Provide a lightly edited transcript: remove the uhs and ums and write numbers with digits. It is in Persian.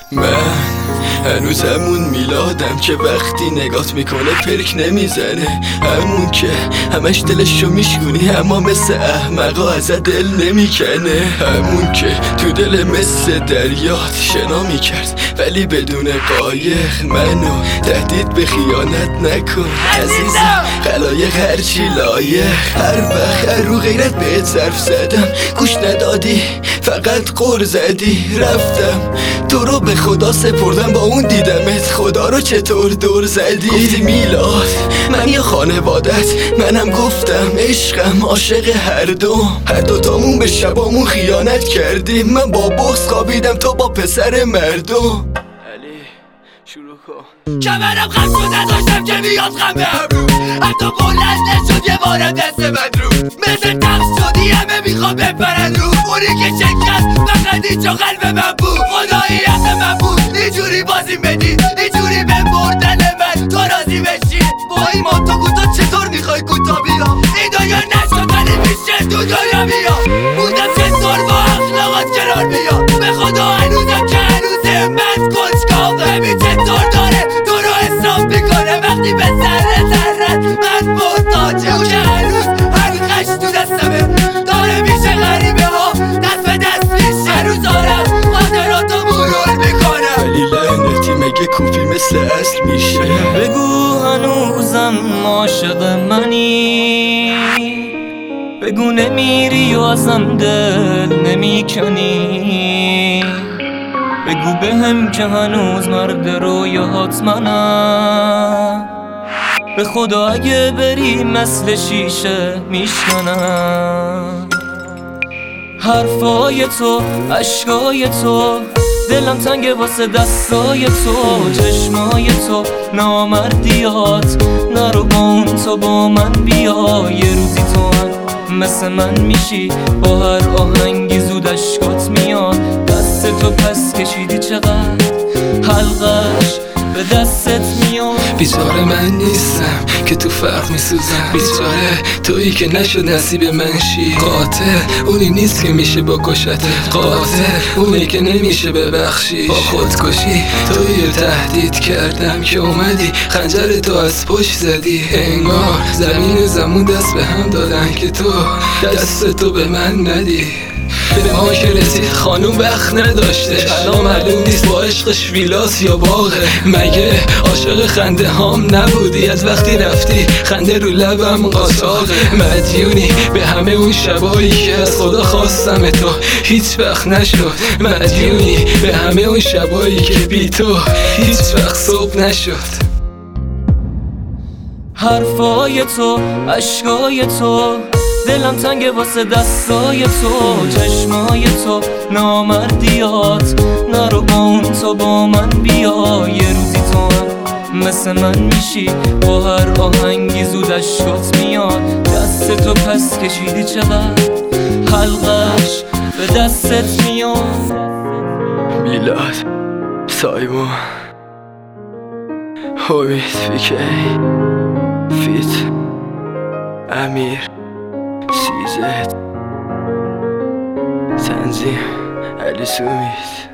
من هنوز همون میلادم که وقتی نگات میکنه پرک نمیزنه، همون که همش دلشو میشکونی اما مثل احمقا ازت دل نمیکنه، همون که تو دل مثل دریات شنا میکرد ولی بدون قایق، منو تهدید به خیانت نکن عزیزم، خلایق هرچی لایق. هر وقت رو غیرت بهت ظرف زدم گوش ندادی، فقط قر زدی. رفتم تو رو به خدا سپردم، با اون دیدمت خدا رو چطور دور زدی. گفتی میلاد من یا خانوادت، منم گفتم عشقم عاشق هر دوتامون به شبامون خیانت کردیم. من با بغض خوابیدم تو با پسر مردم. علی شروع کن. کمرم خم شد نداشتم که بیاد غم به ابرو، حتی بلند نشد یه بارم دست من رو، مثل تخت شدی همه میخوام بپرن رو. اونی که شکست فقط اینجا قلب من بود، خدایی حق من بود. اینجوری بازی بدی، اینجوری به بردن من تو راضی بشی. با این مانتو تو چطور میخوای کوتا بیا؟ این دنیا نشد ولی میشه تو دنیا بیا. بودم چطور با اخلاقات کنار بیا، به خدا هنوزم که هنوزه من کنجکاوه. همین چطور داره تو رو حساب میکنه وقتی به ذره ذرت من محتاجه. اون که هنوز حقیقش تو دستمه داره میشه غریبه ها دست به دست میشه. هنوز دارم خاطراتو مرور میکنم ولی لعنتی مگه کوفی مثل اصل میشه؟ بگو هنوزم عاشق منی، بگو نمیری و ازم دل نمی کنی، بگو بهم که هنوز مرد رویات منم. به خدا اگه بری مثل شیشه میشکنم. حرفای تو، اشکای تو، دلم تنگه واسه دستای تو، چشمای تو، نامردیات. نرو با اون تو با من بیا، یه روزی تو هم مثل من میشی. با هر آهنگی زود اشکات میاد. دست تو پس کشیدی چقدر حلقش به دستت میاد. بیچاره من نیستم که تو فرق میسوزم، بیچاره تویی که نشد نصیب من شی. قاتل اونی نیست که میشه با کشته، قاتل اونی که نمیشه ببخشی. با خودکشی تویی تهدید کردم که اومدی خنجر تو از پشت زدی. انگار زمین و زمون دست به هم دادن که تو دست تو به من ندی. به ما که رسید خانوم وقت نداشته، الان معلوم نیست با عشقش ویلاس یا باغه. مگه عاشق خنده هام نبودی؟ از وقتی رفتی خنده رو لبم قاچاقه. مدیونی به همه اون شبایی که از خدا خواستم تو هیچ وقت نشد، مدیونی به همه اون شبایی که بی تو هیچ وقت صبح نشد. حرفای تو، اشکای تو، دلم تنگه واسه دستای تو، چشمای تو، نامردیات. نرو با اون تو با من بیا، یه روزی تو هم مثل من میشی. با هر آهنگی زود اشکات میاد. دست تو پس کشیدی چقدر حلقش به دستت میاد. میلاد، سایمون، امید، فیکی، فیت، امیر، سیزد، تنظیم، علی سومیت.